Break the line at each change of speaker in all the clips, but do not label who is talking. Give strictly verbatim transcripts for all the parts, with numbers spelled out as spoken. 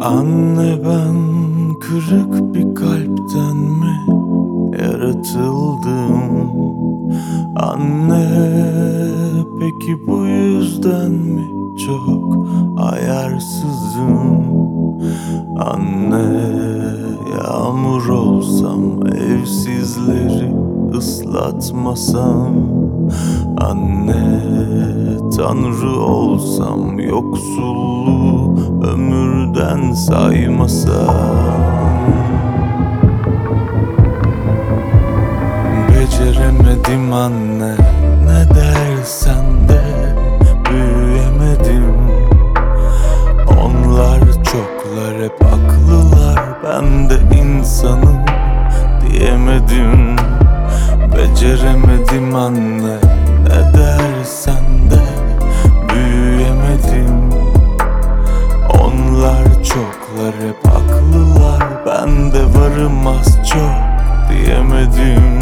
Anne, ben kırık bir kalpten mi yaratıldım? Anne, peki bu yüzden mi çok ayarsızım? Anne, yağmur olsam, evsizleri ıslatmasam. Anne, Tanrı olsam, yoksulluğu ömürden saymasam. Beceremedim anne, ne dersen de büyüyemedim. Onlar çoklar, hep haklılar, ben de insanım diyemedim. Beceremedim anne, ne dersen de büyüyemedim. Onlar çoklar, hep haklılar, ben de varım az çok diyemedim.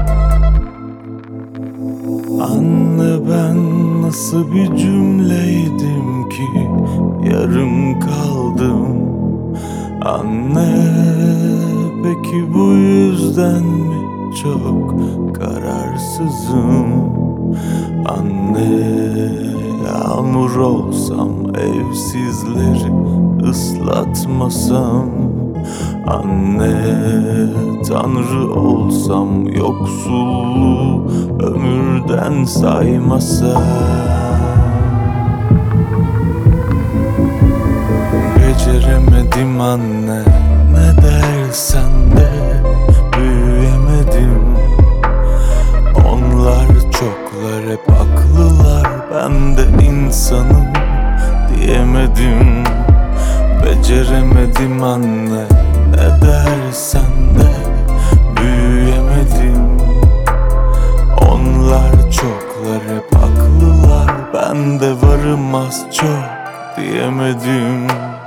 Anne, ben nasıl bir cümleydim ki yarım kaldım? Anne, peki bu yüzden mi çok kararsızım? Anne, yağmur olsam, evsizleri ıslatmasam. Anne, Tanrı olsam, yoksulluğu ömürden saymasam. Beceremedim anne, ne dersen de büyüyemedim. Onlar çoklar, hep haklılar, ben de insanım diyemedim. Beceremedim anne, ne dersen de büyüyemedim. Onlar çoklar, hep haklılar, ben de varım az çok diyemedim.